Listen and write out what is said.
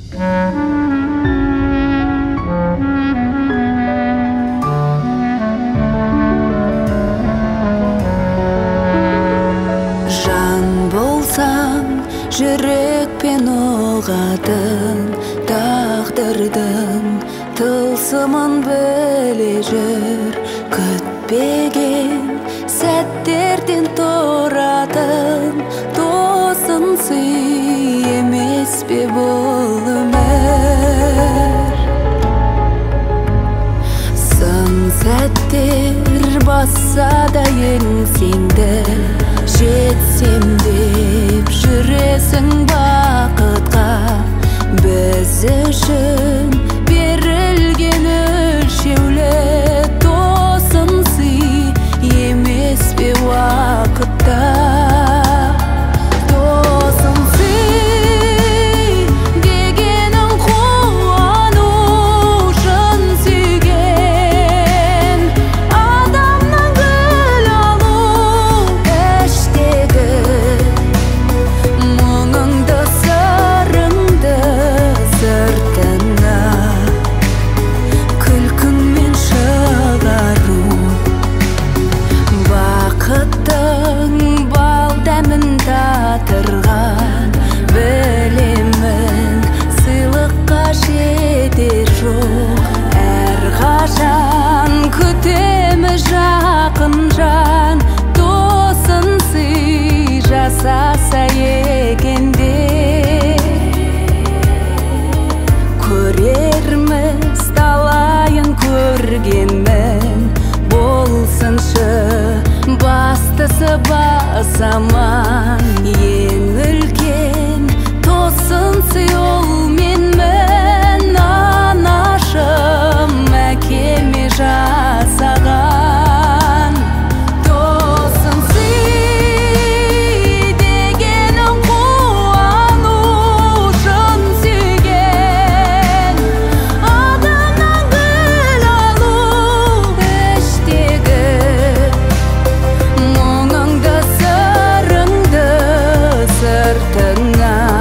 Жан болсаң, жүрекпен ұғатын тағдырдың тылсымын біле жүр. Күтпеген сәттерден тұратын тосын сый емес пе бұл өмір? Сын сәттер басса да еңсеңді, жетсем деп жүресің бақытқа. Біз үшін берілген өлшеулі тосын сый емес пе уақытта? Тосын сый дегенің қуану, шын сүйген адамнан гүл алу, іштегі мұңыңды сырыңды сыртына күлкіңмен шығару. Бақыттың бал дәмін татырған білемін, сыйлыққа жетер жоқ. Әрқашан күтеміз жақын жан, тосын сый жасаса екен де. Көрерміз талайын көргенмін, болсыншы бастысы бас аман. Ең үлкен тосын сый ол менмін, анашым әкеме жасаған. Тосын сый дегенің қуану, шын сүйген адамнан гүл алу, іштегі мұңыңды сырыңды сыртына